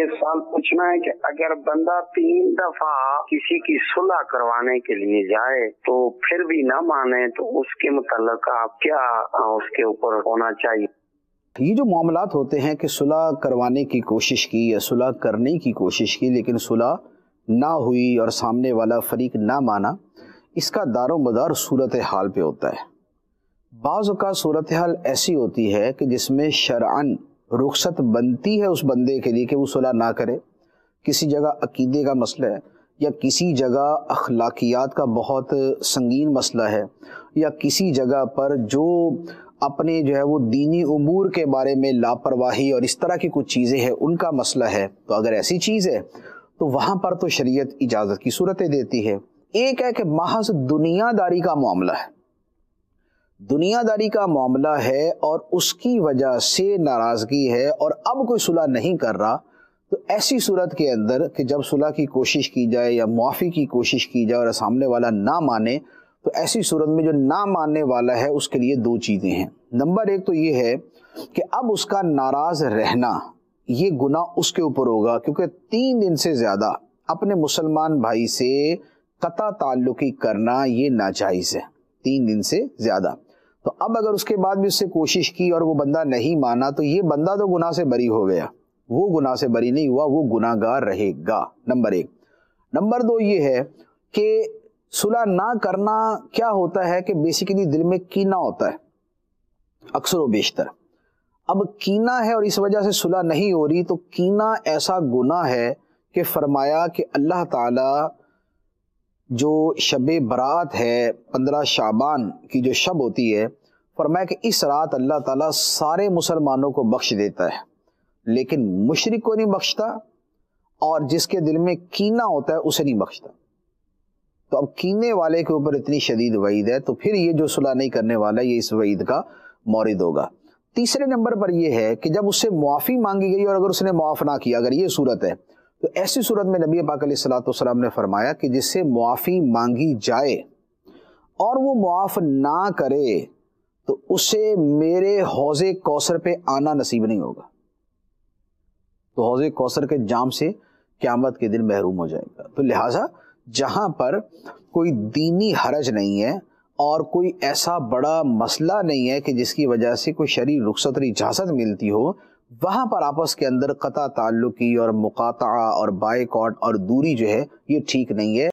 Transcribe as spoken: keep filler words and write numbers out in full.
یہ سوال پوچھنا ہے کہ اگر بندہ تین دفعہ کسی کی صلح کروانے کے لیے جائے تو پھر بھی نہ مانے تو اس کے متعلق آپ کیا اس کے اوپر ہونا چاہیے؟ یہ جو معاملات ہوتے ہیں کہ صلح کروانے کی کوشش کی یا صلح کرنے کی کوشش کی لیکن صلح نہ ہوئی اور سامنے والا فریق نہ مانا، اس کا دار و مدار صورتحال پہ ہوتا ہے۔ بعض اوقات صورتحال ایسی ہوتی ہے کہ جس میں شرعاً رخصت بنتی ہے اس بندے کے لیے کہ وہ صلح نہ کرے، کسی جگہ عقیدے کا مسئلہ ہے یا کسی جگہ اخلاقیات کا بہت سنگین مسئلہ ہے یا کسی جگہ پر جو اپنے جو ہے وہ دینی امور کے بارے میں لاپرواہی اور اس طرح کی کچھ چیزیں ہیں ان کا مسئلہ ہے، تو اگر ایسی چیز ہے تو وہاں پر تو شریعت اجازت کی صورتیں دیتی ہے۔ ایک ہے کہ محض دنیا داری کا معاملہ ہے، دنیا داری کا معاملہ ہے اور اس کی وجہ سے ناراضگی ہے اور اب کوئی صلح نہیں کر رہا، تو ایسی صورت کے اندر کہ جب صلح کی کوشش کی جائے یا معافی کی کوشش کی جائے اور سامنے والا نہ مانے، تو ایسی صورت میں جو نہ ماننے والا ہے اس کے لیے دو چیزیں ہیں۔ نمبر ایک تو یہ ہے کہ اب اس کا ناراض رہنا یہ گناہ اس کے اوپر ہوگا، کیونکہ تین دن سے زیادہ اپنے مسلمان بھائی سے قطع تعلقی کرنا یہ ناجائز ہے، تین دن سے زیادہ۔ تو اب اگر اس کے بعد بھی اس سے کوشش کی اور وہ بندہ نہیں مانا تو یہ بندہ تو گناہ سے بری ہو گیا، وہ گناہ سے بری نہیں ہوا، وہ گناہ گار رہے گا، نمبر ایک۔ نمبر دو یہ ہے کہ صلح نہ کرنا کیا ہوتا ہے کہ بیسیکلی دل میں کینہ ہوتا ہے اکثر و بیشتر۔ اب کینہ ہے اور اس وجہ سے صلح نہیں ہو رہی، تو کینہ ایسا گناہ ہے کہ فرمایا کہ اللہ تعالی جو شب برات ہے، پندرہ شعبان کی جو شب ہوتی ہے، فرمایا کہ اس رات اللہ تعالیٰ سارے مسلمانوں کو بخش دیتا ہے لیکن مشرک کو نہیں بخشتا، اور جس کے دل میں کینہ ہوتا ہے اسے نہیں بخشتا۔ تو اب کینے والے کے اوپر اتنی شدید وعید ہے، تو پھر یہ جو صلح نہیں کرنے والا یہ اس وعید کا مورد ہوگا۔ تیسرے نمبر پر یہ ہے کہ جب اس سے معافی مانگی گئی اور اگر اس نے معاف نہ کیا، اگر یہ صورت ہے، تو ایسی صورت میں نبی پاک علیہ الصلوۃ والسلام نے فرمایا کہ جس سے معافی مانگی جائے اور وہ معاف نہ کرے تو اسے میرے حوض کوثر پہ آنا نصیب نہیں ہوگا، تو حوض کوثر کے جام سے قیامت کے دن محروم ہو جائے گا۔ تو لہٰذا جہاں پر کوئی دینی حرج نہیں ہے اور کوئی ایسا بڑا مسئلہ نہیں ہے کہ جس کی وجہ سے کوئی شرعی رخصت اور اجازت ملتی ہو، وہاں پر آپس کے اندر قطع تعلقی اور مقاطعہ اور بائیکاٹ اور دوری جو ہے یہ ٹھیک نہیں ہے۔